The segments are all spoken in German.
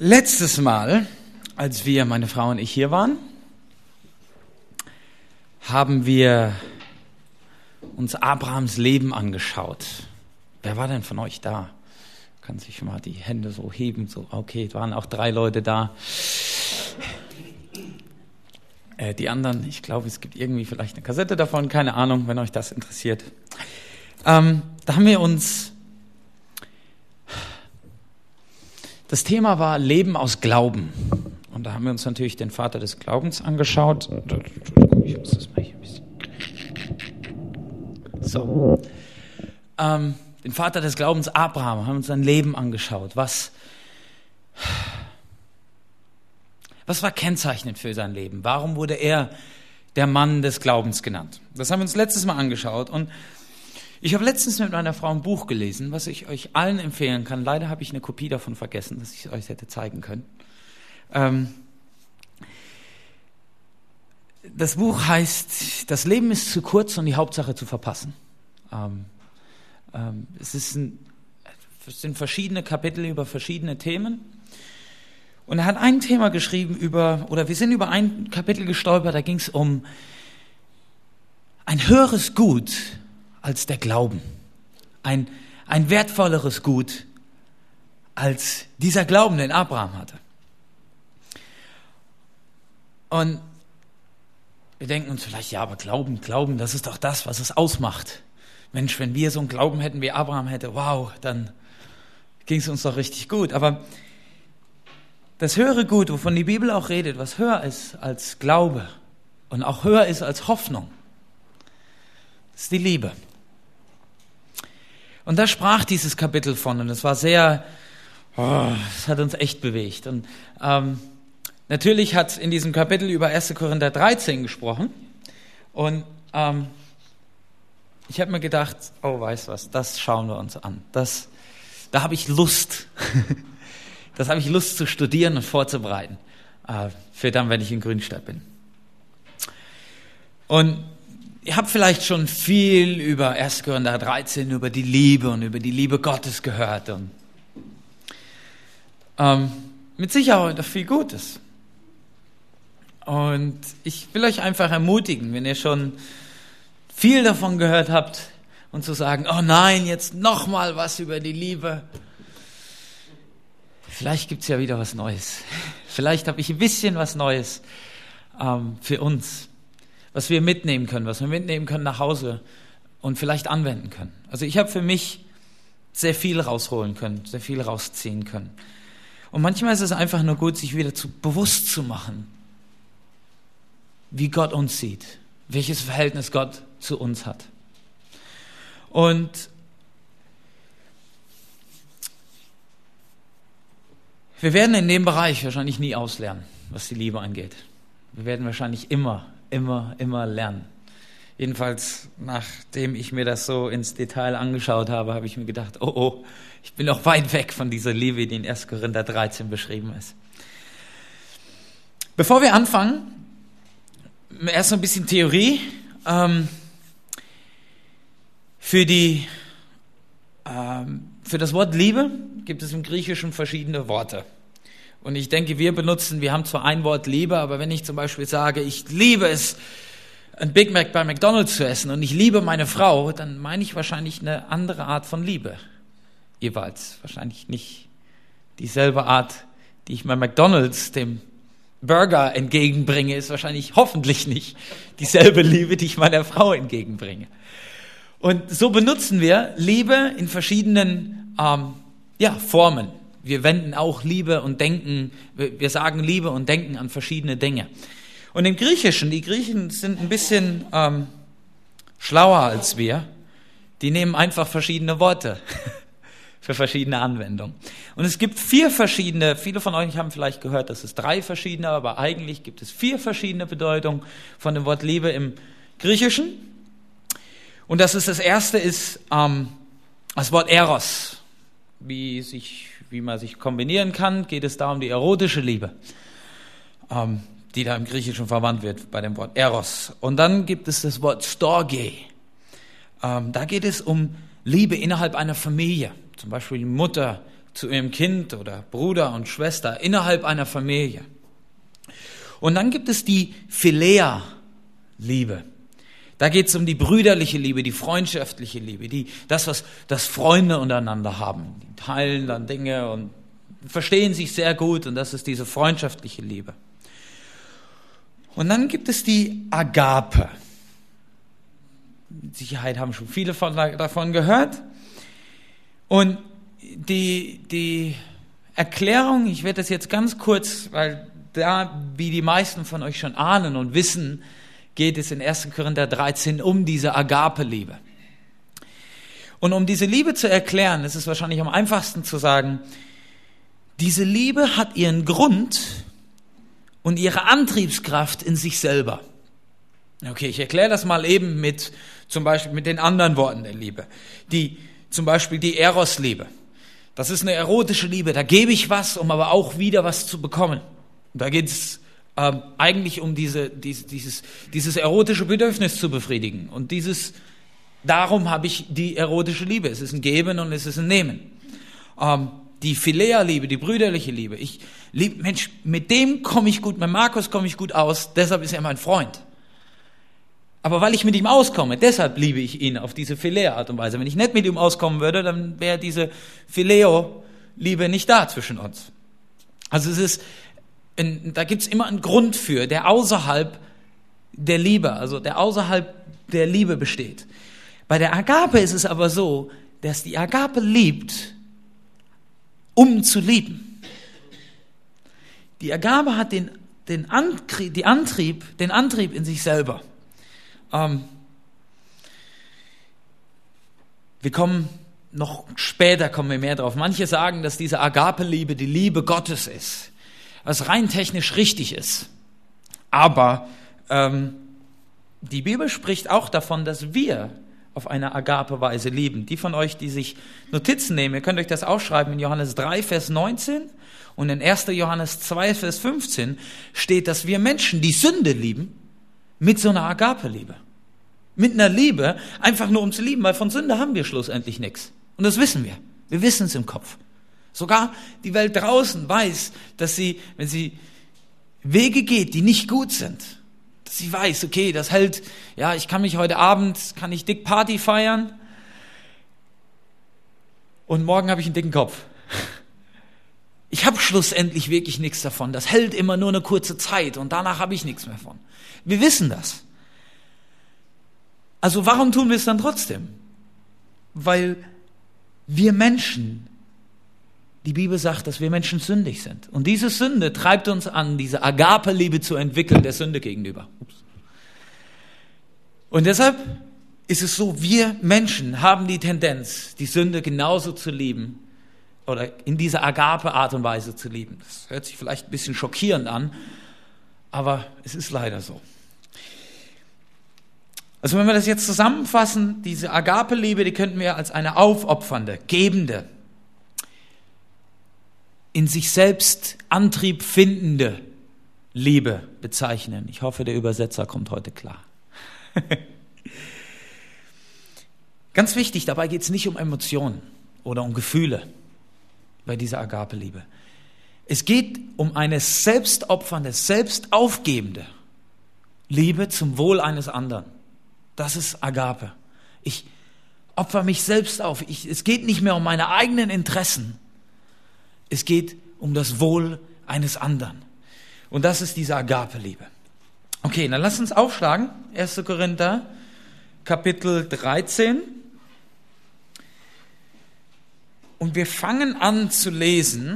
Letztes Mal, als wir, meine Frau und ich, hier waren, haben wir uns Abrahams Leben angeschaut. Wer war denn von euch da? Kann sich mal die Hände so heben. So, okay, es waren auch 3 Leute da. Die anderen, ich glaube, es gibt irgendwie vielleicht eine Kassette davon. Keine Ahnung, wenn euch das interessiert. Da haben wir uns... Das Thema war Leben aus Glauben. Und da haben wir uns natürlich den Vater des Glaubens angeschaut. Ich muss das mal hier ein bisschen... So. Den Vater des Glaubens, Abraham, haben uns sein Leben angeschaut. Was war kennzeichnend für sein Leben? Warum wurde er der Mann des Glaubens genannt? Das haben wir uns letztes Mal angeschaut. Und ich habe letztens mit meiner Frau ein Buch gelesen, was ich euch allen empfehlen kann. Leider habe ich eine Kopie davon vergessen, dass ich es euch hätte zeigen können. Das Buch heißt, das Leben ist zu kurz und die Hauptsache zu verpassen. Es sind verschiedene Kapitel über verschiedene Themen. Und er hat ein Thema geschrieben wir sind über ein Kapitel gestolpert, da ging es um ein höheres Gut als der Glauben. Ein wertvolleres Gut als dieser Glauben, den Abraham hatte. Und wir denken uns vielleicht, ja, aber Glauben, das ist doch das, was es ausmacht. Mensch, wenn wir so einen Glauben hätten, wie Abraham hätte, wow, dann ging es uns doch richtig gut. Aber das höhere Gut, wovon die Bibel auch redet, was höher ist als Glaube und auch höher ist als Hoffnung, das ist die Liebe. Und da sprach dieses Kapitel von, und es war es hat uns echt bewegt. Und natürlich hat es in diesem Kapitel über 1. Korinther 13 gesprochen. Und ich habe mir gedacht, weißt du was, das schauen wir uns an. Da habe ich Lust. Das habe ich Lust zu studieren und vorzubereiten. Für dann, wenn ich in Grünstadt bin. Und ihr habt vielleicht schon viel über 1. Korinther 13, über die Liebe und über die Liebe Gottes gehört. Und mit Sicherheit auch viel Gutes. Und ich will euch einfach ermutigen, wenn ihr schon viel davon gehört habt und zu sagen, oh nein, jetzt nochmal was über die Liebe. Vielleicht gibt's ja wieder was Neues. Vielleicht habe ich ein bisschen was Neues für uns, was wir mitnehmen können, nach Hause und vielleicht anwenden können. Also ich habe für mich sehr viel rausholen können, sehr viel rausziehen können. Und manchmal ist es einfach nur gut, sich wieder bewusst zu machen, wie Gott uns sieht, welches Verhältnis Gott zu uns hat. Und wir werden in dem Bereich wahrscheinlich nie auslernen, was die Liebe angeht. Wir werden wahrscheinlich immer lernen. Jedenfalls, nachdem ich mir das so ins Detail angeschaut habe, habe ich mir gedacht, ich bin noch weit weg von dieser Liebe, die in 1. Korinther 13 beschrieben ist. Bevor wir anfangen, erst so ein bisschen Theorie. Für das Wort Liebe gibt es im Griechischen verschiedene Worte. Und ich denke, wir haben zwar ein Wort Liebe, aber wenn ich zum Beispiel sage, ich liebe es, ein Big Mac bei McDonald's zu essen und ich liebe meine Frau, dann meine ich wahrscheinlich eine andere Art von Liebe. Jeweils. Wahrscheinlich nicht dieselbe Art, die ich bei McDonald's dem Burger entgegenbringe, ist wahrscheinlich hoffentlich nicht dieselbe Liebe, die ich meiner Frau entgegenbringe. Und so benutzen wir Liebe in verschiedenen Formen. Wir wenden auch Liebe und denken, wir sagen Liebe und denken an verschiedene Dinge. Und im Griechischen, die Griechen sind ein bisschen schlauer als wir, die nehmen einfach verschiedene Worte für verschiedene Anwendungen. Und es gibt 4 verschiedene, viele von euch haben vielleicht gehört, dass es 3 verschiedene, aber eigentlich gibt es 4 verschiedene Bedeutungen von dem Wort Liebe im Griechischen. Und das erste ist das Wort Eros. Wie man sich kombinieren kann, geht es da um die erotische Liebe, die da im Griechischen verwandt wird bei dem Wort Eros. Und dann gibt es das Wort Storge. Da geht es um Liebe innerhalb einer Familie. Zum Beispiel die Mutter zu ihrem Kind oder Bruder und Schwester innerhalb einer Familie. Und dann gibt es die Philea-Liebe. Da geht es um die brüderliche Liebe, die freundschaftliche Liebe, das Freunde untereinander haben. Die teilen dann Dinge und verstehen sich sehr gut, und das ist diese freundschaftliche Liebe. Und dann gibt es die Agape. Mit Sicherheit haben schon viele davon gehört. Und die Erklärung, ich werde das jetzt ganz kurz, weil da, wie die meisten von euch schon ahnen und wissen, geht es in 1. Korinther 13 um diese Agape-Liebe. Und um diese Liebe zu erklären, ist es wahrscheinlich am einfachsten zu sagen, diese Liebe hat ihren Grund und ihre Antriebskraft in sich selber. Okay, ich erkläre das mal eben zum Beispiel mit den anderen Worten der Liebe. Zum Beispiel die Eros-Liebe. Das ist eine erotische Liebe. Da gebe ich was, um aber auch wieder was zu bekommen. Da geht es eigentlich um dieses erotische Bedürfnis zu befriedigen. Und darum habe ich die erotische Liebe. Es ist ein Geben und es ist ein Nehmen. Die Philea-Liebe, die brüderliche Liebe. Mensch, mit dem komme ich gut, mit Markus komme ich gut aus, deshalb ist er mein Freund. Aber weil ich mit ihm auskomme, deshalb liebe ich ihn auf diese Philea-Art und Weise. Wenn ich nicht mit ihm auskommen würde, dann wäre diese Phileo-Liebe nicht da zwischen uns. Also da gibt's immer einen Grund für, der außerhalb der Liebe besteht. Bei der Agape ist es aber so, dass die Agape liebt, um zu lieben. Die Agape hat den Antrieb in sich selber. Kommen wir mehr drauf. Manche sagen, dass diese Agape-Liebe die Liebe Gottes ist, was rein technisch richtig ist. Aber die Bibel spricht auch davon, dass wir auf eine Agape-Weise lieben. Die von euch, die sich Notizen nehmen, ihr könnt euch das aufschreiben in Johannes 3, Vers 19 und in 1. Johannes 2, Vers 15 steht, dass wir Menschen die Sünde lieben mit so einer Agape-Liebe. Mit einer Liebe, einfach nur um zu lieben, weil von Sünde haben wir schlussendlich nichts. Und das wissen wir. Wir wissen es im Kopf. Sogar die Welt draußen weiß, dass wenn sie Wege geht, die nicht gut sind, dass sie weiß, okay, ich kann mich heute Abend, dick Party feiern und morgen habe ich einen dicken Kopf. Ich habe schlussendlich wirklich nichts davon. Das hält immer nur eine kurze Zeit und danach habe ich nichts mehr von. Wir wissen das. Also warum tun wir es dann trotzdem? Weil wir Menschen, die Bibel sagt, dass wir Menschen sündig sind. Und diese Sünde treibt uns an, diese Agape-Liebe zu entwickeln der Sünde gegenüber. Und deshalb ist es so, wir Menschen haben die Tendenz, die Sünde genauso zu lieben oder in dieser Agape-Art und Weise zu lieben. Das hört sich vielleicht ein bisschen schockierend an, aber es ist leider so. Also wenn wir das jetzt zusammenfassen, diese Agape-Liebe, die könnten wir als eine aufopfernde, gebende, in sich selbst Antrieb findende Liebe bezeichnen. Ich hoffe, der Übersetzer kommt heute klar. Ganz wichtig, dabei geht es nicht um Emotionen oder um Gefühle bei dieser Agape-Liebe. Es geht um eine selbstopfernde, selbstaufgebende Liebe zum Wohl eines anderen. Das ist Agape. Ich opfer mich selbst auf. Es geht nicht mehr um meine eigenen Interessen. Es geht um das Wohl eines anderen. Und das ist diese Agape-Liebe. Okay, dann lasst uns aufschlagen. 1. Korinther, Kapitel 13. Und wir fangen an zu lesen,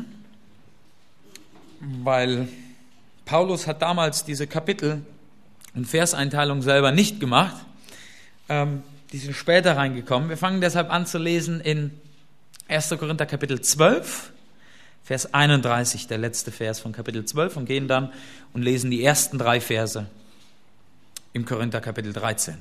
weil Paulus hat damals diese Kapitel- und Verseinteilung selber nicht gemacht. Die sind später reingekommen. Wir fangen deshalb an zu lesen in 1. Korinther Kapitel 12, Vers 31, der letzte Vers von Kapitel 12, und gehen dann und lesen die ersten 3 Verse im Korinther Kapitel 13.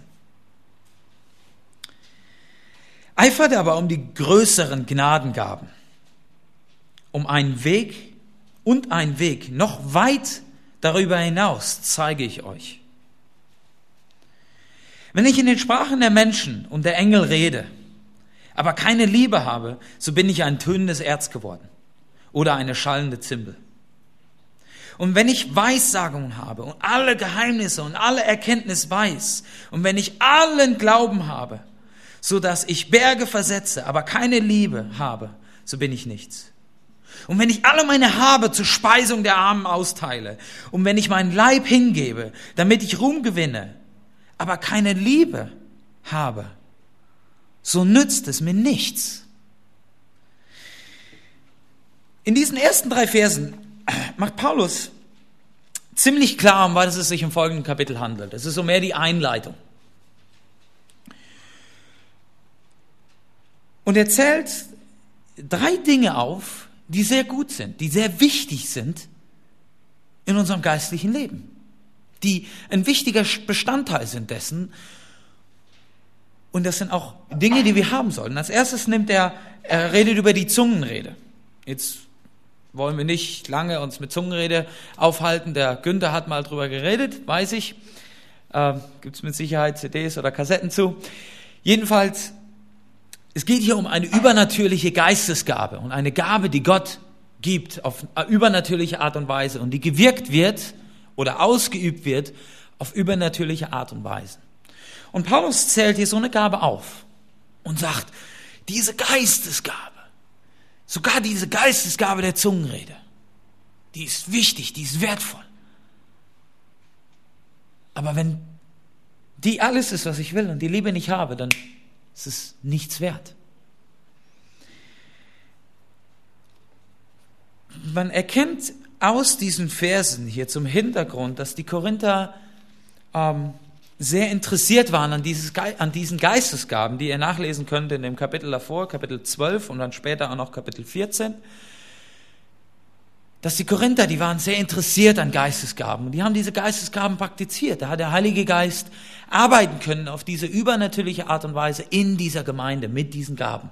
Eifert aber um die größeren Gnadengaben, um einen Weg noch weit darüber hinaus zeige ich euch. Wenn ich in den Sprachen der Menschen und der Engel rede, aber keine Liebe habe, so bin ich ein tönendes Erz geworden oder eine schallende Zimbel. Und wenn ich Weissagungen habe und alle Geheimnisse und alle Erkenntnis weiß und wenn ich allen Glauben habe, so dass ich Berge versetze, aber keine Liebe habe, so bin ich nichts. Und wenn ich alle meine Habe zur Speisung der Armen austeile und wenn ich meinen Leib hingebe, damit ich Ruhm gewinne, aber keine Liebe habe, so nützt es mir nichts. In diesen ersten 3 Versen macht Paulus ziemlich klar, um was es sich im folgenden Kapitel handelt. Es ist so mehr die Einleitung. Und er zählt 3 Dinge auf, die sehr gut sind, die sehr wichtig sind in unserem geistlichen Leben, die ein wichtiger Bestandteil sind dessen. Und das sind auch Dinge, die wir haben sollten. Als erstes er redet über die Zungenrede. Jetzt wollen wir nicht lange uns mit Zungenrede aufhalten. Der Günther hat mal drüber geredet, weiß ich. Gibt es mit Sicherheit CDs oder Kassetten zu. Jedenfalls, es geht hier um eine übernatürliche Geistesgabe und eine Gabe, die Gott gibt auf übernatürliche Art und Weise und die gewirkt wird oder ausgeübt wird auf übernatürliche Art und Weise. Und Paulus zählt hier so eine Gabe auf und sagt, diese Geistesgabe, sogar diese Geistesgabe der Zungenrede, die ist wichtig, die ist wertvoll. Aber wenn die alles ist, was ich will und die Liebe nicht habe, dann ist es nichts wert. Man erkennt aus diesen Versen hier zum Hintergrund, dass die Korinther sehr interessiert waren an diesen Geistesgaben, die ihr nachlesen könnt in dem Kapitel davor, Kapitel 12 und dann später auch noch Kapitel 14. Dass die Korinther, die waren sehr interessiert an Geistesgaben und die haben diese Geistesgaben praktiziert. Da hat der Heilige Geist arbeiten können auf diese übernatürliche Art und Weise in dieser Gemeinde mit diesen Gaben.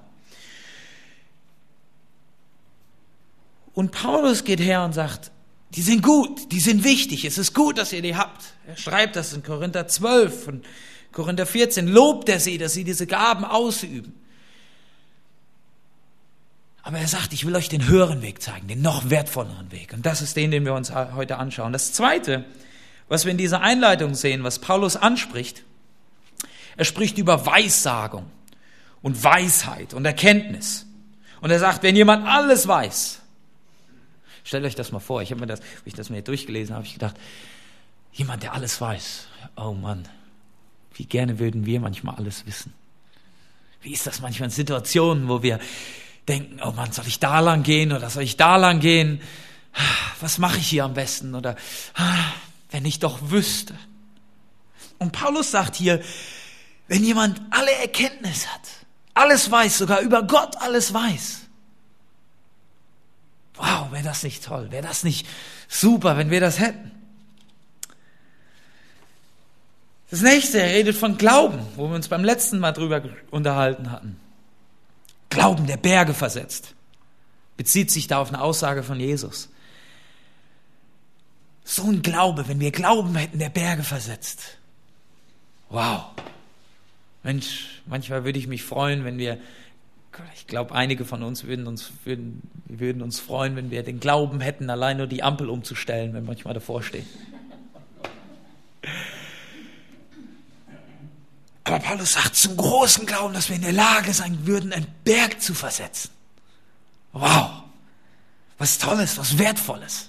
Und Paulus geht her und sagt, die sind gut, die sind wichtig, es ist gut, dass ihr die habt. Er schreibt das in Korinther 12 und Korinther 14, lobt er sie, dass sie diese Gaben ausüben. Aber er sagt, ich will euch den höheren Weg zeigen, den noch wertvolleren Weg. Und das ist den wir uns heute anschauen. Das Zweite, was wir in dieser Einleitung sehen, was Paulus anspricht, er spricht über Weissagung und Weisheit und Erkenntnis. Und er sagt, wenn jemand alles weiß, stellt euch das mal vor, wo ich das mir durchgelesen habe, ich gedacht, jemand, der alles weiß, oh Mann, wie gerne würden wir manchmal alles wissen. Wie ist das manchmal in Situationen, wo wir denken, oh Mann, soll ich da lang gehen oder soll ich da lang gehen? Was mache ich hier am besten? Oder wenn ich doch wüsste. Und Paulus sagt hier, wenn jemand alle Erkenntnis hat, alles weiß, sogar über Gott alles weiß. Wow, wäre das nicht toll, wäre das nicht super, wenn wir das hätten. Das nächste, er redet von Glauben, wo wir uns beim letzten Mal drüber unterhalten hatten. Glauben, der Berge versetzt. Bezieht sich da auf eine Aussage von Jesus. So ein Glaube, wenn wir Glauben hätten, der Berge versetzt. Wow. Mensch, manchmal würde ich mich freuen, wenn wir, ich glaube, einige von uns würden uns freuen, wenn wir den Glauben hätten, allein nur die Ampel umzustellen, wenn wir manchmal davor stehen. Aber Paulus sagt, zum großen Glauben, dass wir in der Lage sein würden, einen Berg zu versetzen. Wow, was Tolles, was Wertvolles.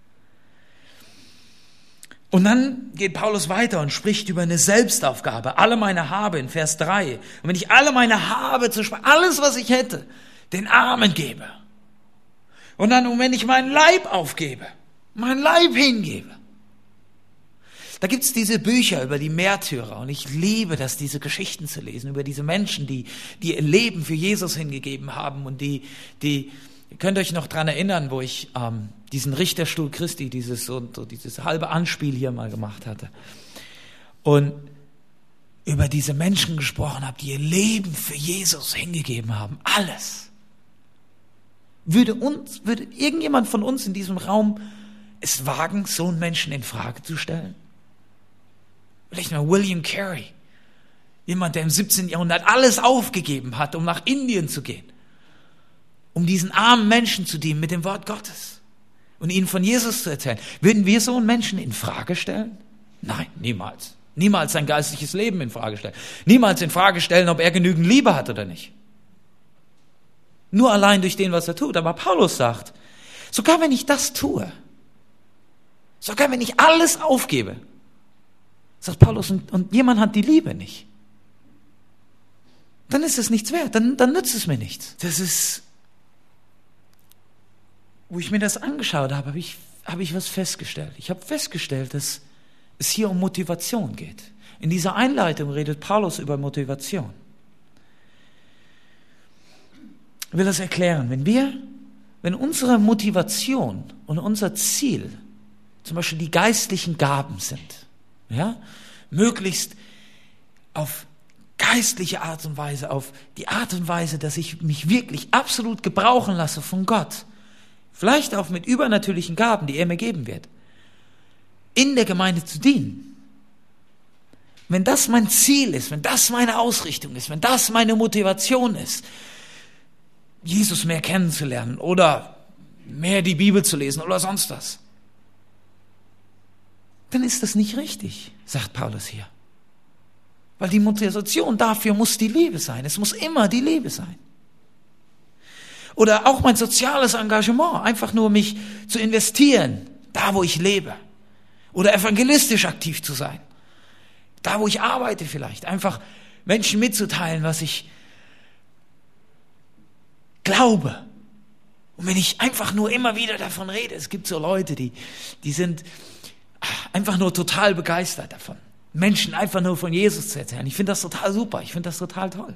Und dann geht Paulus weiter und spricht über eine Selbstaufgabe. Alle meine Habe in Vers 3. Und wenn ich alle meine Habe alles, was ich hätte, den Armen gebe. Und dann, wenn ich meinen Leib aufgebe, meinen Leib hingebe. Da gibt's diese Bücher über die Märtyrer und ich liebe das, diese Geschichten zu lesen, über diese Menschen, die ihr Leben für Jesus hingegeben haben und die ihr könnt euch noch dran erinnern, wo ich diesen Richterstuhl Christi, dieses halbe Anspiel hier mal gemacht hatte und über diese Menschen gesprochen habe, die ihr Leben für Jesus hingegeben haben, alles. Würde irgendjemand von uns in diesem Raum es wagen, so einen Menschen in Frage zu stellen? Vielleicht mal William Carey, Jemand, der im 17. Jahrhundert alles aufgegeben hat, um nach Indien zu gehen, um diesen armen Menschen zu dienen mit dem Wort Gottes und ihnen von Jesus zu erzählen. Würden wir so einen Menschen in Frage stellen? Nein, niemals. Niemals sein geistliches Leben in Frage stellen. Niemals in Frage stellen, ob er genügend Liebe hat oder nicht. Nur allein durch den, was er tut. Aber Paulus sagt, sogar wenn ich das tue, sogar wenn ich alles aufgebe, sagt Paulus, und jemand hat die Liebe nicht, dann ist es nichts wert, dann nützt es mir nichts. Das ist, wo ich mir das angeschaut habe, habe ich was festgestellt. Ich habe festgestellt, dass es hier um Motivation geht. In dieser Einleitung redet Paulus über Motivation. Ich will das erklären. Wenn unsere Motivation und unser Ziel zum Beispiel die geistlichen Gaben sind, ja, möglichst auf geistliche Art und Weise, auf die Art und Weise, dass ich mich wirklich absolut gebrauchen lasse von Gott, vielleicht auch mit übernatürlichen Gaben, die er mir geben wird, in der Gemeinde zu dienen. Wenn das mein Ziel ist, wenn das meine Ausrichtung ist, wenn das meine Motivation ist, Jesus mehr kennenzulernen oder mehr die Bibel zu lesen oder sonst was, dann ist das nicht richtig, sagt Paulus hier. Weil die Motivation dafür muss die Liebe sein. Es muss immer die Liebe sein. Oder auch mein soziales Engagement, einfach nur mich zu investieren, da wo ich lebe. Oder evangelistisch aktiv zu sein. Da wo ich arbeite vielleicht. Einfach Menschen mitzuteilen, was ich glaube. Und wenn ich einfach nur immer wieder davon rede, es gibt so Leute, die sind einfach nur total begeistert davon. Menschen einfach nur von Jesus zu erzählen. Ich finde das total super, ich finde das total toll.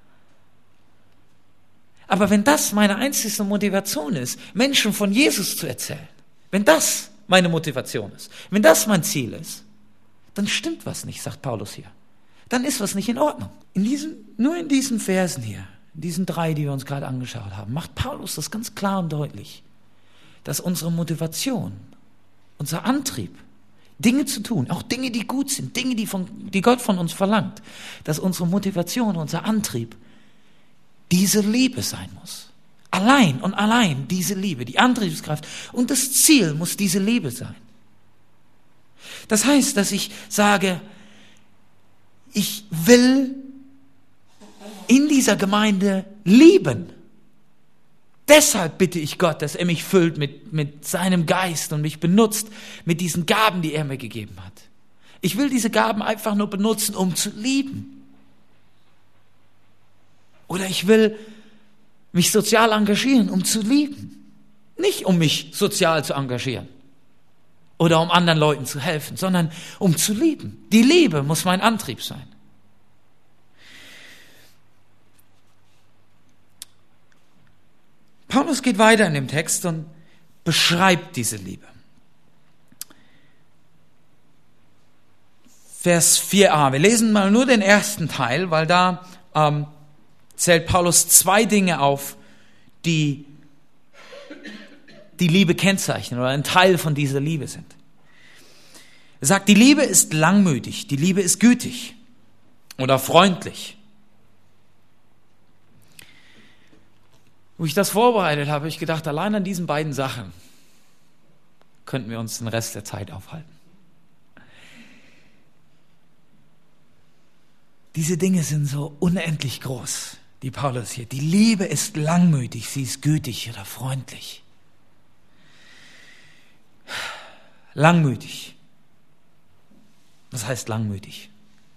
Aber wenn das meine einzige Motivation ist, Menschen von Jesus zu erzählen, wenn das meine Motivation ist, wenn das mein Ziel ist, dann stimmt was nicht, sagt Paulus hier. Dann ist was nicht in Ordnung. Nur in diesen Versen hier, in diesen 3, die wir uns gerade angeschaut haben, macht Paulus das ganz klar und deutlich, dass unsere Motivation, unser Antrieb, Dinge zu tun, auch Dinge, die gut sind, Dinge, die Gott von uns verlangt, dass unsere Motivation, unser Antrieb diese Liebe sein muss. Allein und allein diese Liebe, die Antriebskraft und das Ziel muss diese Liebe sein. Das heißt, dass ich sage, ich will in dieser Gemeinde lieben. Deshalb bitte ich Gott, dass er mich füllt mit seinem Geist und mich benutzt mit diesen Gaben, die er mir gegeben hat. Ich will diese Gaben einfach nur benutzen, um zu lieben. Oder ich will mich sozial engagieren, um zu lieben. Nicht um mich sozial zu engagieren oder um anderen Leuten zu helfen, sondern um zu lieben. Die Liebe muss mein Antrieb sein. Paulus geht weiter in dem Text und beschreibt diese Liebe. Vers 4a. Wir lesen mal nur den ersten Teil, weil da zählt Paulus 2 Dinge auf, die die Liebe kennzeichnen oder ein Teil von dieser Liebe sind. Er sagt, die Liebe ist langmütig, die Liebe ist gütig oder freundlich. Wo ich das vorbereitet habe, habe ich gedacht, allein an diesen beiden Sachen könnten wir uns den Rest der Zeit aufhalten. Diese Dinge sind so unendlich groß, die Paulus hier. Die Liebe ist langmütig, sie ist gütig oder freundlich. Langmütig. Was heißt langmütig?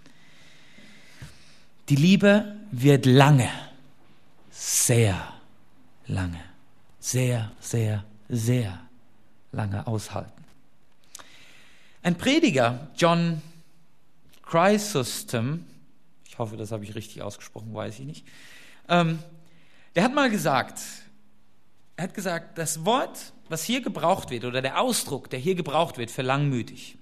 Die Liebe wird lange, sehr lange, sehr, sehr, sehr lange aushalten. Ein Prediger, John Chrysostom, ich hoffe, das habe ich richtig ausgesprochen, weiß ich nicht, der hat mal gesagt, das Wort, was hier gebraucht wird, oder der Ausdruck, der hier gebraucht wird für langmütig,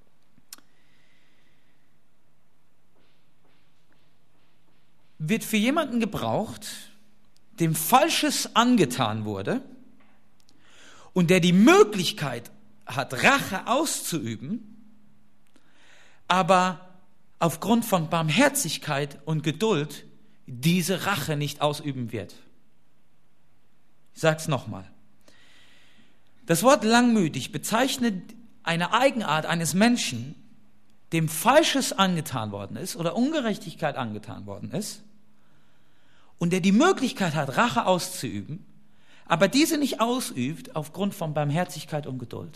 wird für jemanden gebraucht, dem Falsches angetan wurde und der die Möglichkeit hat, Rache auszuüben, aber aufgrund von Barmherzigkeit und Geduld diese Rache nicht ausüben wird. Ich sage es nochmal. Das Wort langmütig bezeichnet eine Eigenart eines Menschen, dem Falsches angetan worden ist oder Ungerechtigkeit angetan worden ist und der die Möglichkeit hat, Rache auszuüben, aber diese nicht ausübt aufgrund von Barmherzigkeit und Geduld.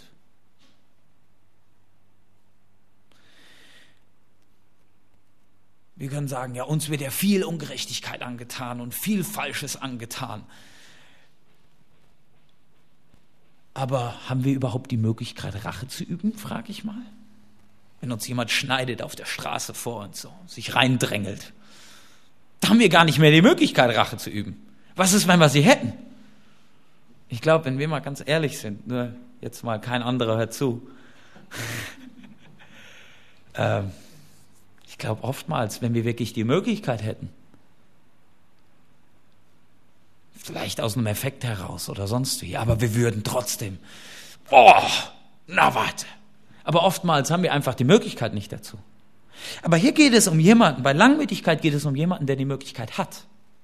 Wir können sagen, ja, uns wird ja viel Ungerechtigkeit angetan und viel Falsches angetan. Aber haben wir überhaupt die Möglichkeit, Rache zu üben, frage ich mal? Wenn uns jemand schneidet auf der Straße vor uns so, sich reindrängelt, da haben wir gar nicht mehr die Möglichkeit, Rache zu üben. Was ist, wenn wir sie hätten? Ich glaube, wenn wir mal ganz ehrlich sind, nur jetzt mal kein anderer hört zu. Ich glaube oftmals, wenn wir wirklich die Möglichkeit hätten, vielleicht aus einem Effekt heraus oder sonst wie, aber wir würden trotzdem, na warte. Aber oftmals haben wir einfach die Möglichkeit nicht dazu. Aber hier geht es um jemanden, bei Langmütigkeit geht es um jemanden, der die Möglichkeit hat.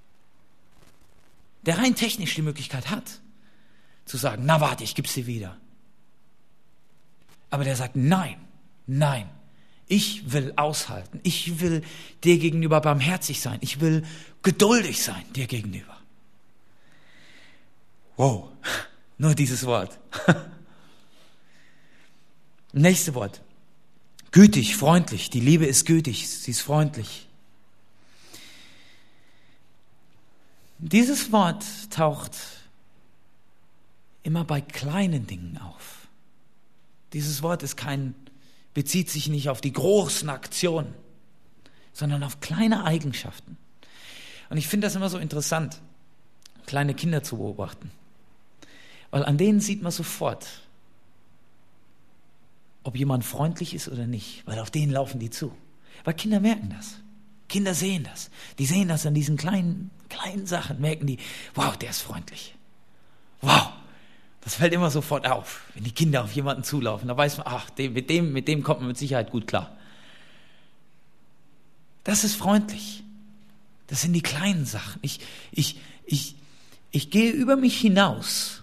Der rein technisch die Möglichkeit hat, zu sagen, na warte, ich gib's dir wieder. Aber der sagt, nein, ich will aushalten, ich will dir gegenüber barmherzig sein, ich will geduldig sein dir gegenüber. Wow, nur dieses Wort. Nächste Wort. Gütig, freundlich. Die Liebe ist gütig, sie ist freundlich. Dieses Wort taucht immer bei kleinen Dingen auf. Dieses Wort bezieht sich nicht auf die großen Aktionen, sondern auf kleine Eigenschaften. Und ich finde das immer so interessant, kleine Kinder zu beobachten. Weil an denen sieht man sofort, ob jemand freundlich ist oder nicht, weil auf denen laufen die zu. Weil Kinder merken das. Kinder sehen das. Die sehen das an diesen kleinen Sachen, merken die, wow, der ist freundlich. Wow, das fällt immer sofort auf, wenn die Kinder auf jemanden zulaufen. Da weiß man, ach, mit dem kommt man mit Sicherheit gut klar. Das ist freundlich. Das sind die kleinen Sachen. Ich gehe über mich hinaus,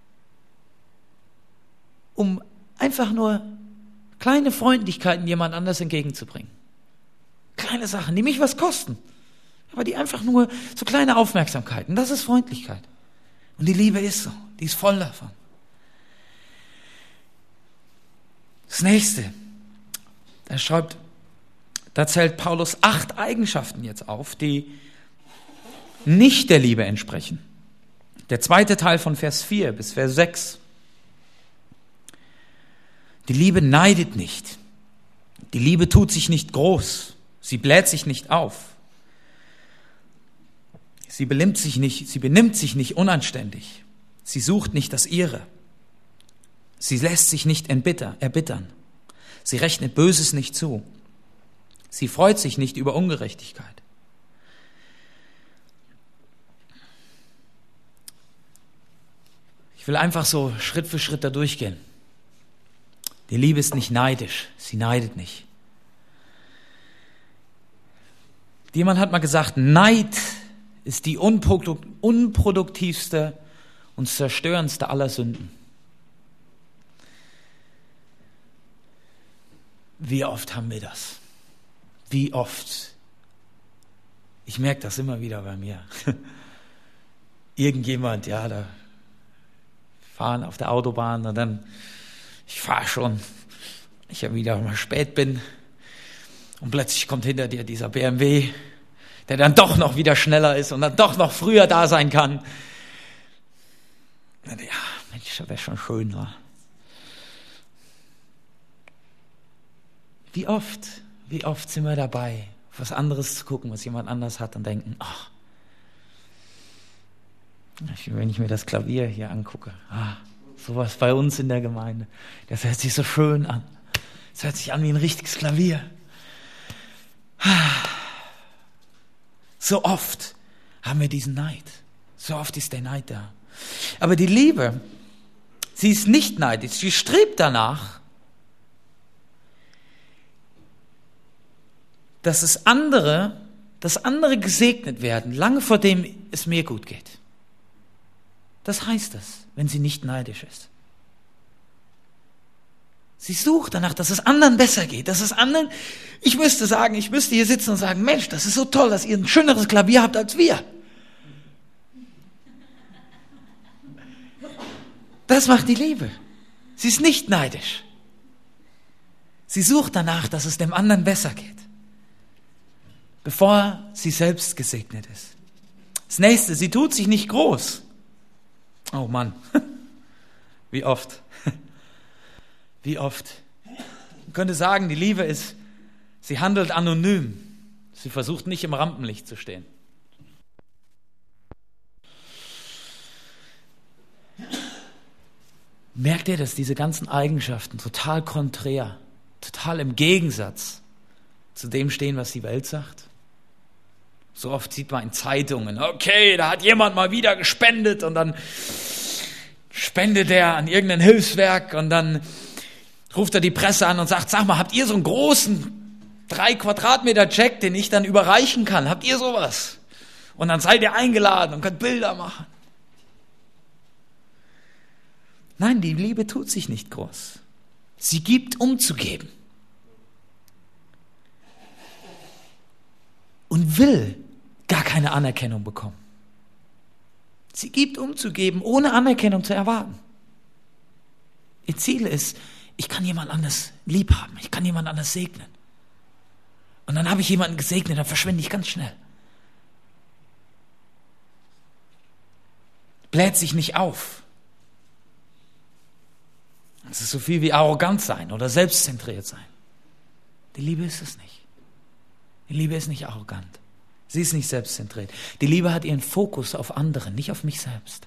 um einfach nur kleine Freundlichkeiten jemand anders entgegenzubringen. Kleine Sachen, die mich was kosten, aber die einfach nur so kleine Aufmerksamkeiten. Das ist Freundlichkeit. Und die Liebe ist so, die ist voll davon. Das nächste, da zählt Paulus 8 Eigenschaften jetzt auf, die nicht der Liebe entsprechen. Der zweite Teil von Vers 4 bis Vers 6. Die Liebe neidet nicht. Die Liebe tut sich nicht groß. Sie bläht sich nicht auf. Sie benimmt sich nicht unanständig. Sie sucht nicht das Ihre. Sie lässt sich nicht erbittern. Sie rechnet Böses nicht zu. Sie freut sich nicht über Ungerechtigkeit. Ich will einfach so Schritt für Schritt da durchgehen. Die Liebe ist nicht neidisch, sie neidet nicht. Jemand hat mal gesagt, Neid ist die unproduktivste und zerstörendste aller Sünden. Wie oft haben wir das? Wie oft? Ich merke das immer wieder bei mir. Irgendjemand, da fahren auf der Autobahn und dann ich fahre schon, ich ja wieder mal spät bin und plötzlich kommt hinter dir dieser BMW, der dann doch noch wieder schneller ist und dann doch noch früher da sein kann. Ja, Mensch, das wäre schon schön, wa? Wie oft sind wir dabei, was anderes zu gucken, was jemand anders hat und denken, ach, wenn ich mir das Klavier hier angucke, sowas bei uns in der Gemeinde. Das hört sich so schön an. Das hört sich an wie ein richtiges Klavier. So oft haben wir diesen Neid. So oft ist der Neid da. Aber die Liebe, sie ist nicht neidisch. Sie strebt danach, dass andere gesegnet werden, lange vor dem es mir gut geht. Das heißt das, wenn sie nicht neidisch ist. Sie sucht danach, dass es anderen besser geht, dass es anderen, ich müsste hier sitzen und sagen, Mensch, das ist so toll, dass ihr ein schöneres Klavier habt als wir. Das macht die Liebe. Sie ist nicht neidisch. Sie sucht danach, dass es dem anderen besser geht, bevor sie selbst gesegnet ist. Das nächste, sie tut sich nicht groß. Oh Mann, wie oft. Wie oft. Man könnte sagen, die Liebe ist, sie handelt anonym. Sie versucht nicht im Rampenlicht zu stehen. Merkt ihr, dass diese ganzen Eigenschaften total konträr, total im Gegensatz zu dem stehen, was die Welt sagt? So oft sieht man in Zeitungen, okay, da hat jemand mal wieder gespendet und dann spendet er an irgendein Hilfswerk und dann ruft er die Presse an und sagt, sag mal, habt ihr so einen großen 3 Quadratmeter Check, den ich dann überreichen kann? Habt ihr sowas? Und dann seid ihr eingeladen und könnt Bilder machen. Nein, die Liebe tut sich nicht groß. Sie gibt, um zu geben. Und will gar keine Anerkennung bekommen. Sie gibt, um zu geben, ohne Anerkennung zu erwarten. Ihr Ziel ist, ich kann jemand anders lieb haben, ich kann jemand anders segnen. Und dann habe ich jemanden gesegnet, dann verschwinde ich ganz schnell. Bläht sich nicht auf. Das ist so viel wie arrogant sein oder selbstzentriert sein. Die Liebe ist es nicht. Die Liebe ist nicht arrogant. Sie ist nicht selbstzentriert. Die Liebe hat ihren Fokus auf andere, nicht auf mich selbst.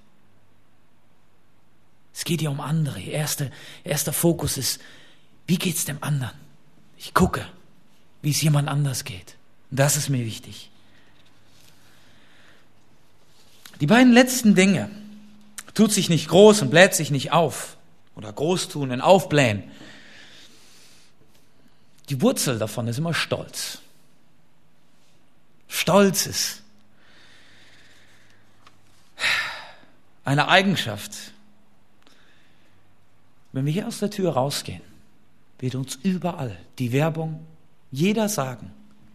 Es geht ihr um andere. Ihr erster Fokus ist, wie geht's dem anderen? Ich gucke, wie es jemand anders geht. Und das ist mir wichtig. Die beiden letzten Dinge, tut sich nicht groß und bläht sich nicht auf. Oder groß tun und aufblähen. Die Wurzel davon ist immer Stolz. Stolz ist eine Eigenschaft. Wenn wir hier aus der Tür rausgehen, wird uns überall die Werbung, jeder sagen,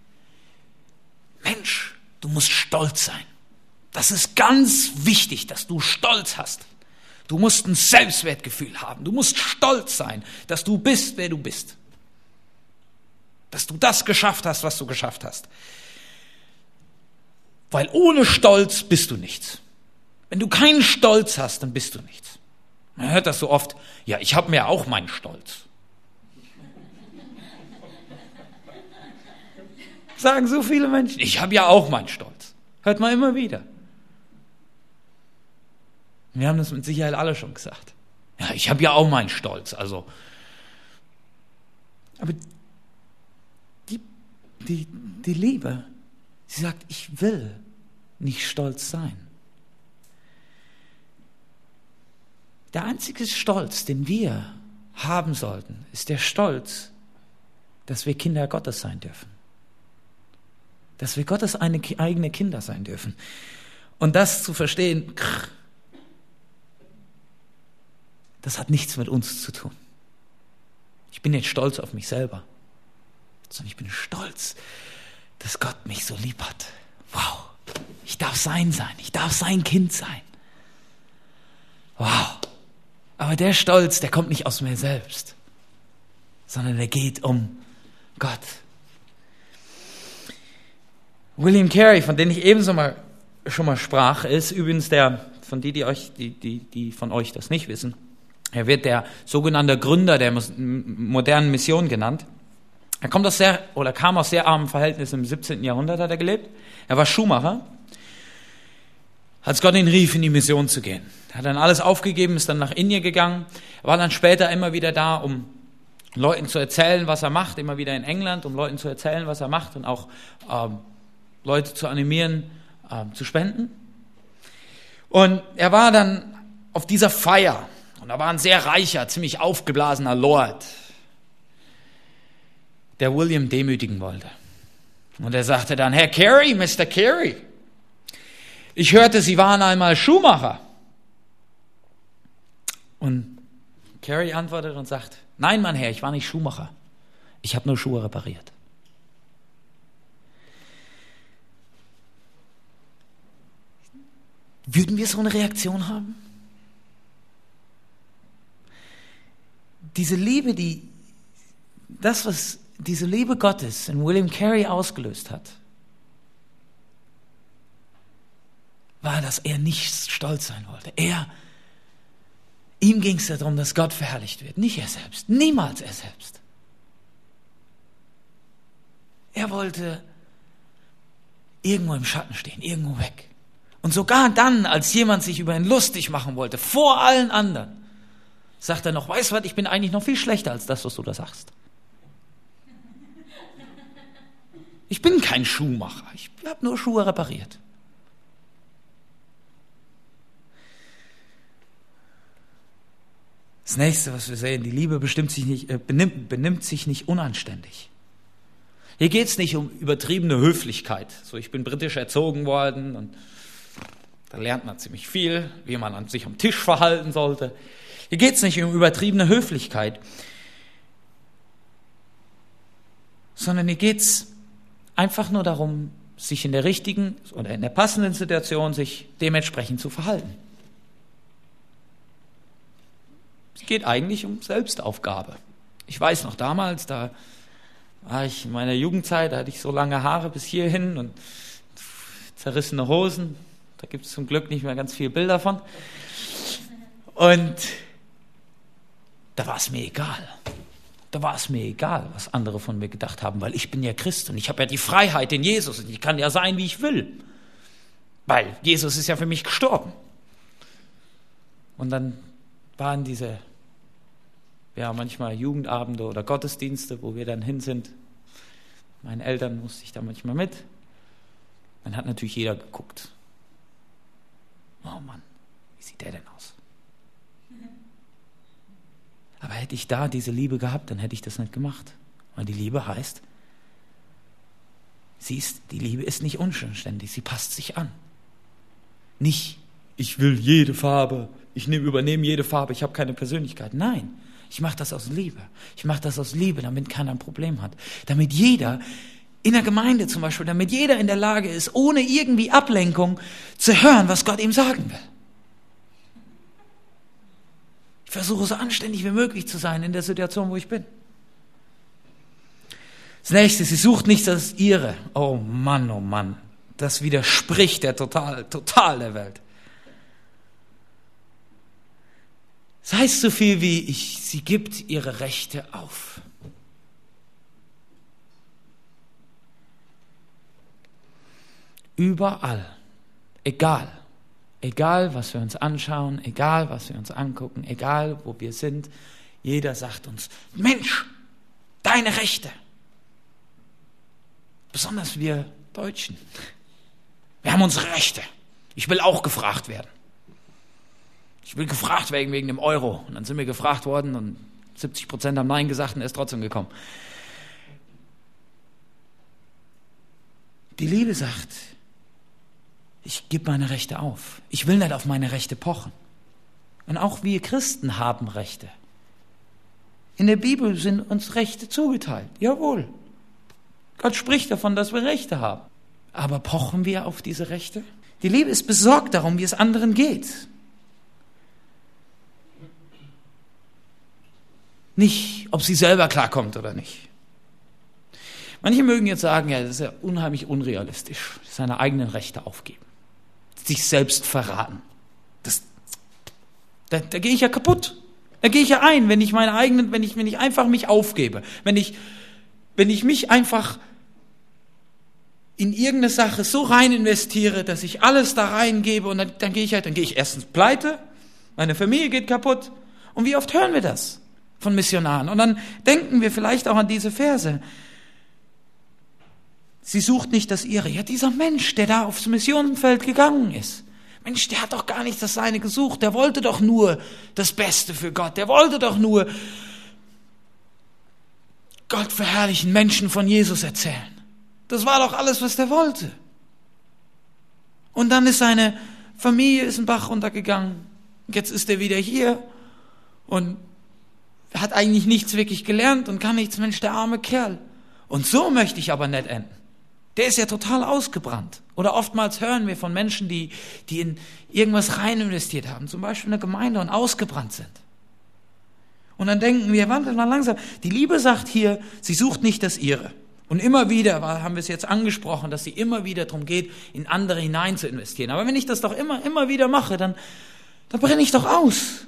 Mensch, du musst stolz sein. Das ist ganz wichtig, dass du Stolz hast. Du musst ein Selbstwertgefühl haben. Du musst stolz sein, dass du bist, wer du bist. Dass du das geschafft hast, was du geschafft hast. Weil ohne Stolz bist du nichts. Wenn du keinen Stolz hast, dann bist du nichts. Man hört das so oft, ja, ich habe mir auch meinen Stolz. Sagen so viele Menschen, ich habe ja auch meinen Stolz. Hört man immer wieder. Wir haben das mit Sicherheit alle schon gesagt. Ja, ich habe ja auch meinen Stolz. Aber die Liebe, sie sagt, ich will nicht stolz sein. Der einzige Stolz, den wir haben sollten, ist der Stolz, dass wir Kinder Gottes sein dürfen. Dass wir Gottes eigene Kinder sein dürfen. Und das zu verstehen, das hat nichts mit uns zu tun. Ich bin nicht stolz auf mich selber, sondern ich bin stolz, dass Gott mich so lieb hat. Wow, ich darf sein, ich darf sein Kind sein. Wow, aber der Stolz, der kommt nicht aus mir selbst, sondern der geht um Gott. William Carey, von dem ich schon mal sprach, ist übrigens der, von die von euch das nicht wissen, er wird der sogenannte Gründer der modernen Mission genannt. Er kam aus sehr armen Verhältnissen im 17. Jahrhundert, hat er gelebt. Er war Schuhmacher, als Gott ihn rief, in die Mission zu gehen. Er hat dann alles aufgegeben, ist dann nach Indien gegangen, war dann später immer wieder da, um Leuten zu erzählen, was er macht, immer wieder in England, um Leuten zu erzählen, was er macht und auch Leute zu animieren, zu spenden. Und er war dann auf dieser Feier. Und da war ein sehr reicher, ziemlich aufgeblasener Lord, der William demütigen wollte. Und er sagte dann, Herr Carey, Mr. Carey, ich hörte, Sie waren einmal Schuhmacher. Und Carey antwortet und sagt, nein, mein Herr, ich war nicht Schuhmacher. Ich habe nur Schuhe repariert. Würden wir so eine Reaktion haben? Diese Liebe, was diese Liebe Gottes in William Carey ausgelöst hat, war, dass er nicht stolz sein wollte. Ihm ging es darum, dass Gott verherrlicht wird, nicht er selbst, niemals er selbst. Er wollte irgendwo im Schatten stehen, irgendwo weg. Und sogar dann, als jemand sich über ihn lustig machen wollte, vor allen anderen, sagt er noch, weißt du was, ich bin eigentlich noch viel schlechter als das, was du da sagst. Ich bin kein Schuhmacher, ich habe nur Schuhe repariert. Das nächste, was wir sehen, die Liebe benimmt sich nicht unanständig. Hier geht es nicht um übertriebene Höflichkeit. So, ich bin britisch erzogen worden und da lernt man ziemlich viel, wie man sich am Tisch verhalten sollte. Hier geht es nicht um übertriebene Höflichkeit, sondern hier geht es einfach nur darum, sich in der richtigen oder in der passenden Situation sich dementsprechend zu verhalten. Es geht eigentlich um Selbstaufgabe. Ich weiß noch damals, da war ich in meiner Jugendzeit, da hatte ich so lange Haare bis hierhin und zerrissene Hosen. Da gibt es zum Glück nicht mehr ganz viele Bilder von. Und da war es mir egal. Da war es mir egal, was andere von mir gedacht haben, weil ich bin ja Christ und ich habe ja die Freiheit in Jesus und ich kann ja sein, wie ich will. Weil Jesus ist ja für mich gestorben. Und dann waren diese, manchmal Jugendabende oder Gottesdienste, wo wir dann hin sind. Meinen Eltern musste ich da manchmal mit. Dann hat natürlich jeder geguckt. Oh Mann, wie sieht der denn aus? Aber hätte ich da diese Liebe gehabt, dann hätte ich das nicht gemacht. Weil die Liebe heißt, die Liebe ist nicht unanständig, sie passt sich an. Nicht, ich will jede Farbe, ich übernehme jede Farbe, ich habe keine Persönlichkeit. Nein, ich mache das aus Liebe. Ich mache das aus Liebe, damit keiner ein Problem hat. Damit jeder in der Gemeinde zum Beispiel, damit jeder in der Lage ist, ohne irgendwie Ablenkung zu hören, was Gott ihm sagen will. Ich versuche so anständig wie möglich zu sein in der Situation, wo ich bin. Das nächste, sie sucht nicht das Ihre. Oh Mann, das widerspricht der total der Welt. Das heißt so viel wie, sie gibt ihre Rechte auf. Überall, egal was wir uns anschauen, egal was wir uns angucken, egal wo wir sind, jeder sagt uns, Mensch, deine Rechte. Besonders wir Deutschen. Wir haben unsere Rechte. Ich will auch gefragt werden. Ich will gefragt werden wegen dem Euro. Und dann sind wir gefragt worden und 70% haben Nein gesagt und er ist trotzdem gekommen. Die Liebe sagt, ich gebe meine Rechte auf. Ich will nicht auf meine Rechte pochen. Und auch wir Christen haben Rechte. In der Bibel sind uns Rechte zugeteilt. Jawohl. Gott spricht davon, dass wir Rechte haben. Aber pochen wir auf diese Rechte? Die Liebe ist besorgt darum, wie es anderen geht. Nicht, ob sie selber klarkommt oder nicht. Manche mögen jetzt sagen, ja, das ist ja unheimlich unrealistisch, seine eigenen Rechte aufgeben. Sich selbst verraten. Da gehe ich ja kaputt. Da gehe ich ja ein, wenn ich wenn ich einfach mich aufgebe. Wenn ich mich einfach in irgendeine Sache so rein investiere, dass ich alles da reingebe und dann gehe ich erstens pleite, meine Familie geht kaputt. Und wie oft hören wir das von Missionaren? Und dann denken wir vielleicht auch an diese Verse. Sie sucht nicht das Ihre. Ja, dieser Mensch, der da aufs Missionsfeld gegangen ist. Mensch, der hat doch gar nicht das Seine gesucht. Der wollte doch nur das Beste für Gott. Der wollte doch nur Gott verherrlichen, Menschen von Jesus erzählen. Das war doch alles, was der wollte. Und dann ist seine Familie ist einen Bach runtergegangen. Jetzt ist er wieder hier und hat eigentlich nichts wirklich gelernt und kann nichts. Mensch, der arme Kerl. Und so möchte ich aber nicht enden. Der ist ja total ausgebrannt. Oder oftmals hören wir von Menschen, die in irgendwas rein investiert haben, zum Beispiel eine Gemeinde, und ausgebrannt sind. Und dann denken wir, warte mal langsam. Die Liebe sagt hier, sie sucht nicht das Ihre. Und immer wieder haben wir es jetzt angesprochen, dass sie immer wieder darum geht, in andere hinein zu investieren. Aber wenn ich das doch immer wieder mache, dann brenne ich doch aus.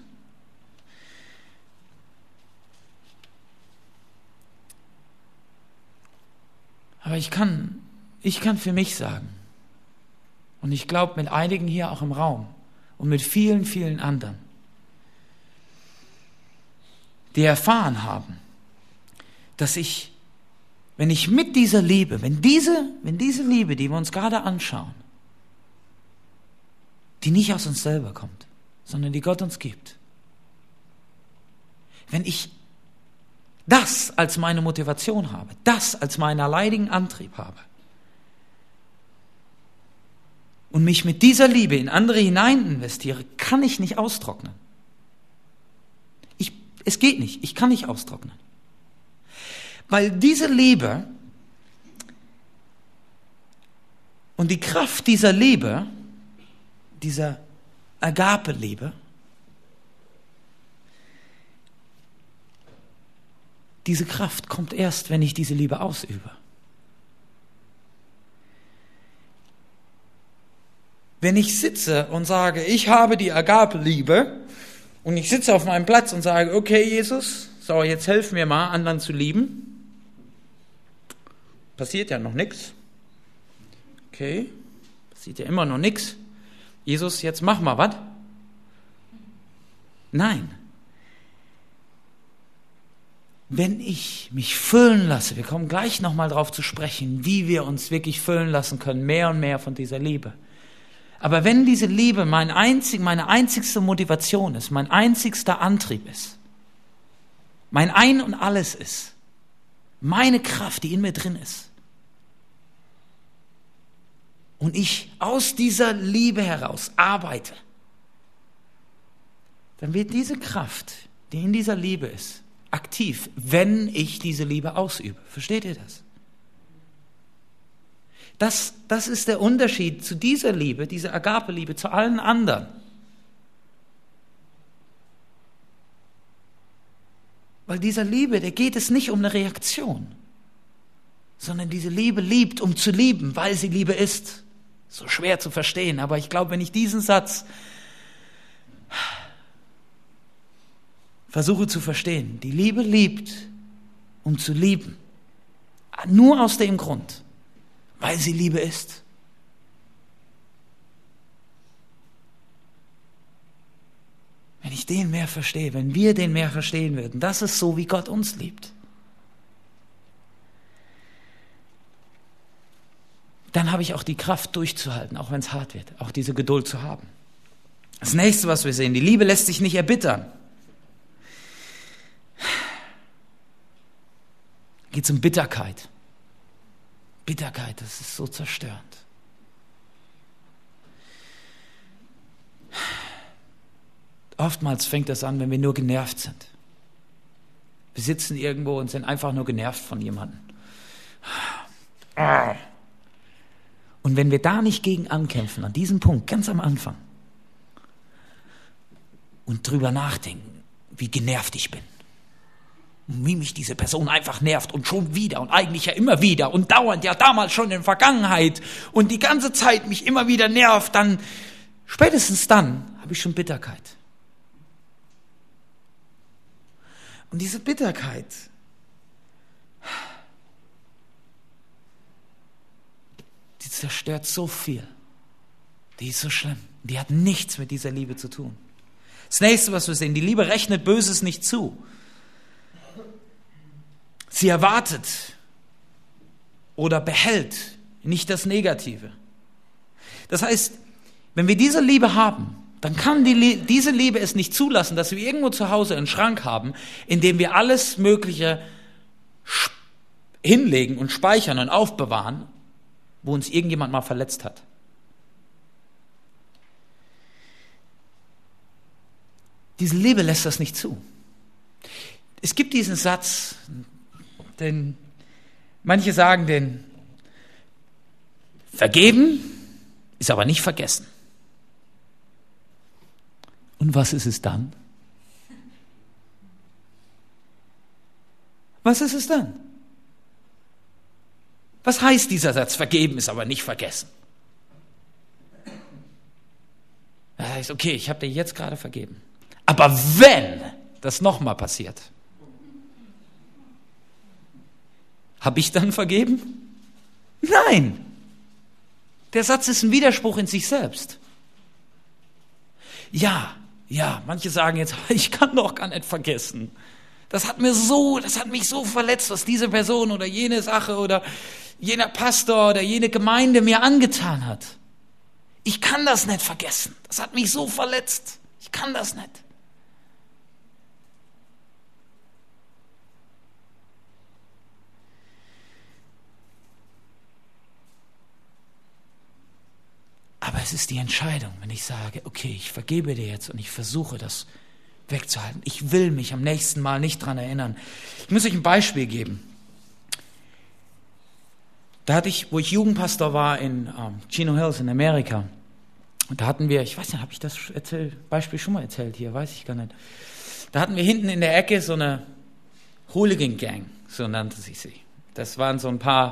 Aber ich kann für mich sagen, und ich glaube mit einigen hier auch im Raum und mit vielen, vielen anderen, die erfahren haben, dass wenn ich mit dieser Liebe, wenn diese Liebe, die wir uns gerade anschauen, die nicht aus uns selber kommt, sondern die Gott uns gibt, wenn ich das als meine Motivation habe, das als meinen alleinigen Antrieb habe und mich mit dieser Liebe in andere hinein investiere, kann ich nicht austrocknen. Es geht nicht, ich kann nicht austrocknen. Weil diese Liebe und die Kraft dieser Liebe, dieser Agape-Liebe, diese Kraft kommt erst, wenn ich diese Liebe ausübe. Wenn ich sitze und sage, ich habe die Agape-Liebe und ich sitze auf meinem Platz und sage, okay, Jesus, so, jetzt helf mir mal, anderen zu lieben. Passiert ja noch nichts. Okay, passiert ja immer noch nichts. Jesus, jetzt mach mal was. Nein. Wenn ich mich füllen lasse, wir kommen gleich nochmal drauf zu sprechen, wie wir uns wirklich füllen lassen können, mehr und mehr von dieser Liebe. Aber wenn diese Liebe meine einzigste Motivation ist, mein einzigster Antrieb ist, mein Ein und Alles ist, meine Kraft, die in mir drin ist, und ich aus dieser Liebe heraus arbeite, dann wird diese Kraft, die in dieser Liebe ist, aktiv, wenn ich diese Liebe ausübe. Versteht ihr das? Das ist der Unterschied zu dieser Liebe, dieser Agape-Liebe, zu allen anderen. Weil dieser Liebe, der geht es nicht um eine Reaktion, sondern diese Liebe liebt, um zu lieben, weil sie Liebe ist. So schwer zu verstehen, aber ich glaube, wenn ich diesen Satz versuche zu verstehen, die Liebe liebt, um zu lieben, nur aus dem Grund, weil sie Liebe ist. Wenn ich den mehr verstehe, wenn wir den mehr verstehen würden, das ist so, wie Gott uns liebt. Dann habe ich auch die Kraft durchzuhalten, auch wenn es hart wird, auch diese Geduld zu haben. Das nächste, was wir sehen, die Liebe lässt sich nicht erbittern. Geht es um Bitterkeit. Bitterkeit, das ist so zerstörend. Oftmals fängt das an, wenn wir nur genervt sind. Wir sitzen irgendwo und sind einfach nur genervt von jemandem. Und wenn wir da nicht gegen ankämpfen, an diesem Punkt, ganz am Anfang, und drüber nachdenken, wie genervt ich bin, wie mich diese Person einfach nervt und schon wieder und eigentlich ja immer wieder und dauernd, ja damals schon in der Vergangenheit und die ganze Zeit mich immer wieder nervt, dann, spätestens dann, habe ich schon Bitterkeit. Und diese Bitterkeit, die zerstört so viel. Die ist so schlimm. Die hat nichts mit dieser Liebe zu tun. Das nächste, was wir sehen, die Liebe rechnet Böses nicht zu. Sie erwartet oder behält nicht das Negative. Das heißt, wenn wir diese Liebe haben, dann kann diese Liebe es nicht zulassen, dass wir irgendwo zu Hause einen Schrank haben, in dem wir alles Mögliche hinlegen und speichern und aufbewahren, wo uns irgendjemand mal verletzt hat. Diese Liebe lässt das nicht zu. Es gibt diesen Satz, den manche sagen, den vergeben ist aber nicht vergessen. Und was ist es dann? Was ist es dann? Was heißt dieser Satz, vergeben ist aber nicht vergessen? Das heißt, okay, ich habe dir jetzt gerade vergeben. Aber wenn das nochmal passiert, habe ich dann vergeben? Nein. Der Satz ist ein Widerspruch in sich selbst. Ja, manche sagen jetzt, ich kann doch gar nicht vergessen. Das hat mich so verletzt, was diese Person oder jene Sache oder jener Pastor oder jene Gemeinde mir angetan hat. Ich kann das nicht vergessen. Das hat mich so verletzt. Ich kann das nicht. Aber es ist die Entscheidung, wenn ich sage, okay, ich vergebe dir jetzt und ich versuche das wegzuhalten. Ich will mich am nächsten Mal nicht dran erinnern. Ich muss euch ein Beispiel geben. Da hatte ich, wo ich Jugendpastor war in Chino Hills in Amerika, und da hatten wir, ich weiß nicht, habe ich das Beispiel schon mal erzählt hier, weiß ich gar nicht. Da hatten wir hinten in der Ecke so eine Hooligan-Gang, so nannte sich sie. Das waren so ein paar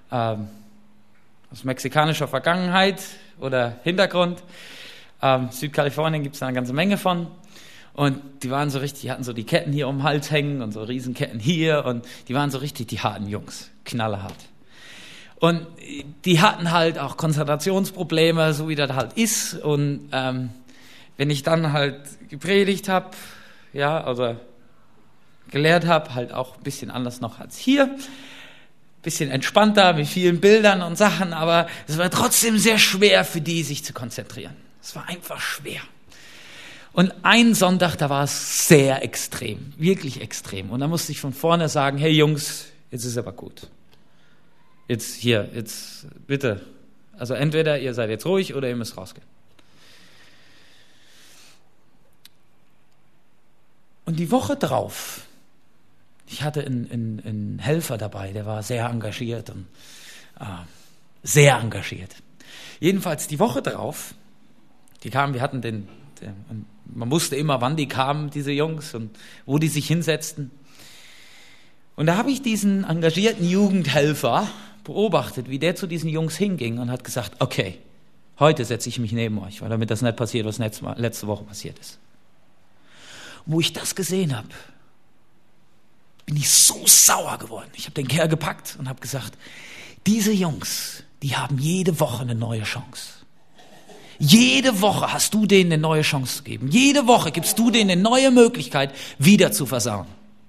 aus mexikanischer Vergangenheit oder Hintergrund. Südkalifornien gibt es da eine ganze Menge von. Und die waren so richtig, die hatten so die Ketten hier um den Hals hängen und so Riesenketten hier. Und die waren so richtig die harten Jungs, knallhart. Und die hatten halt auch Konzentrationsprobleme, so wie das halt ist. Und wenn ich dann halt gepredigt habe, ja, oder gelehrt habe, halt auch ein bisschen anders noch als hier. Bisschen entspannter, mit vielen Bildern und Sachen, aber es war trotzdem sehr schwer für die, sich zu konzentrieren. Es war einfach schwer. Und ein Sonntag, da war es sehr extrem, wirklich extrem. Und da musste ich von vorne sagen, hey Jungs, jetzt ist aber gut. Jetzt bitte. Also entweder ihr seid jetzt ruhig oder ihr müsst rausgehen. Und die Woche drauf, ich hatte einen Helfer dabei, der war sehr engagiert und sehr engagiert. Jedenfalls die Woche drauf, die kamen, wir hatten man wusste immer, wann die kamen, diese Jungs, und wo die sich hinsetzten. Und da habe ich diesen engagierten Jugendhelfer beobachtet, wie der zu diesen Jungs hinging und hat gesagt, okay, heute setze ich mich neben euch, weil damit das nicht passiert, was letzte Woche passiert ist. Wo ich das gesehen habe, bin ich so sauer geworden. Ich habe den Kerl gepackt und habe gesagt, diese Jungs, die haben jede Woche eine neue Chance. Jede Woche hast du denen eine neue Chance zu geben. Jede Woche gibst du denen eine neue Möglichkeit, wieder zu versauen.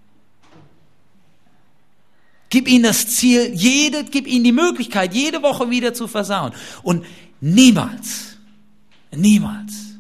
Gib ihnen das Ziel, gib ihnen die Möglichkeit, jede Woche wieder zu versauen. Und niemals